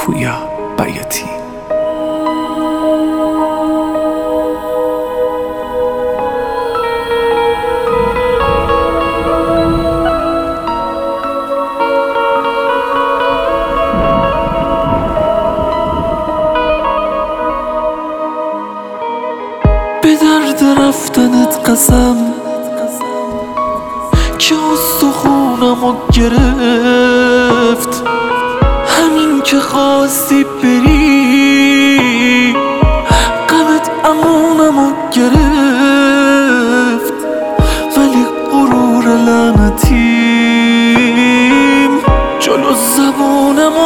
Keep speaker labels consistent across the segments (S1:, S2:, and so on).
S1: پویا بیاتی.
S2: به درد رفتنت قسم که استخونمو گرفت، همین که خواستی بری غمت امونمو گرفت، ولی غرور لعنتیم جلو زبونمو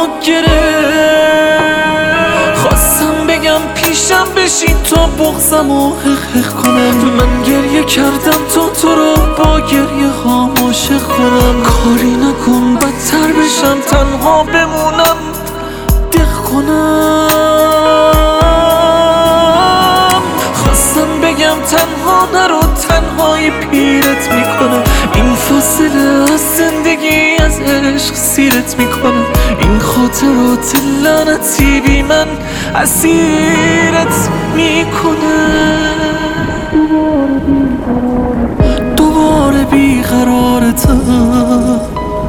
S2: گرفت. خواستم بگم پیشم بشین تا بغضمو حق کنم، من گریه کردم تا تو رو با گریه ها عاشق کنم. کاری نکن بدتر بشم تنها بمونم دق کنم. خواستم بگم تنها نرو تنهایی پیرت میکنه، این فاصله از زندگی از عشق سیرت میکنه، این خاطرات لعنتی بی من اسیرت میکنه. دوباره بیقرارتم،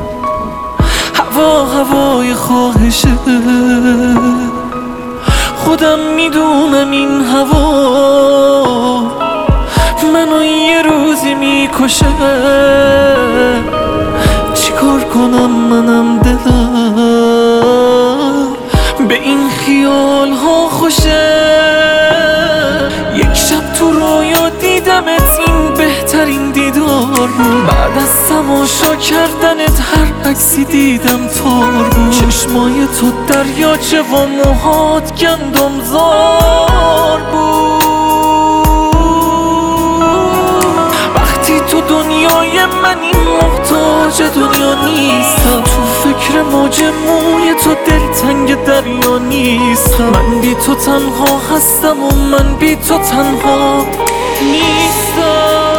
S2: هوای خواهشه، خودم میدونم این هوا منو یه روزی میکشه. چیکار کنم منم دلم به این خیال ها خوشه. یک شب تو رویا دیدمت، این بهترین دیدار بود، بعد از تماشا کردنت هر عکسی دیدم تار بود. چشمای تو دریاچه و موهات گندم زار بود. وقتی تو دنیای منی محتاج دنیا نیستم، تو فکر موج موی تو دلتنگ دریا نیستم. من بی تو تنها هستم و من بی تو تنها نیستم.